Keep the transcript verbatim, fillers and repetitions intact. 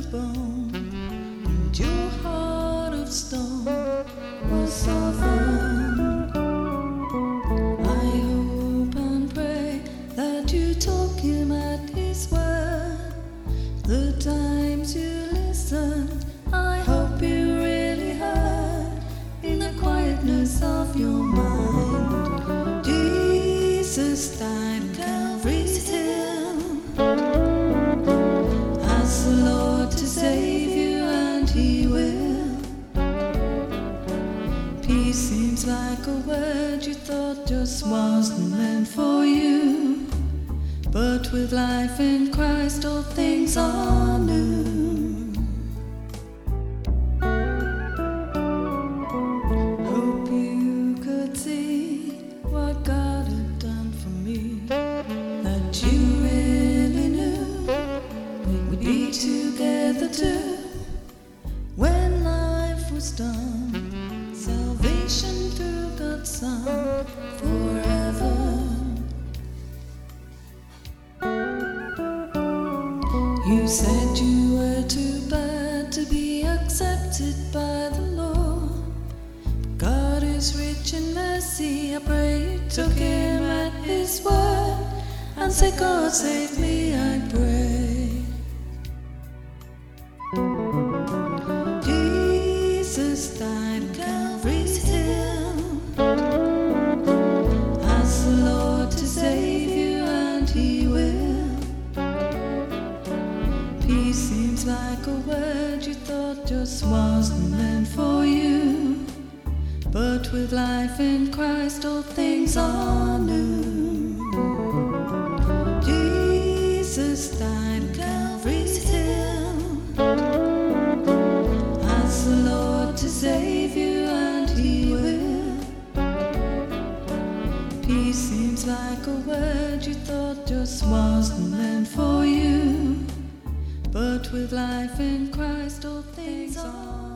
bone, and your heart of stone was softened. I hope and pray that you took him at his word. The times you listened, I hope you really heard in the quietness of your mind. Jesus died on Calvary's hill as the Lord to save you, and he will. Peace seems like a word you thought just wasn't meant for you, but with life in Christ all things are new. Hope you could see what God had done for me, that you really knew we'd be together too when life was done. Salvation through God's Son forever. You said you were too bad to be accepted by the Lord. But God is rich in mercy. I pray you took him at his word and said, God save me, I pray. Jesus died on Calvary's hill as the Lord to save you, and he will. Peace seems like a word you thought just wasn't meant for you, but with life in Christ all things are new. Jesus died on Calvary's hill as the Lord to save you, and he will. Peace seems like a word you thought just wasn't meant for you, but with life in Christ all things are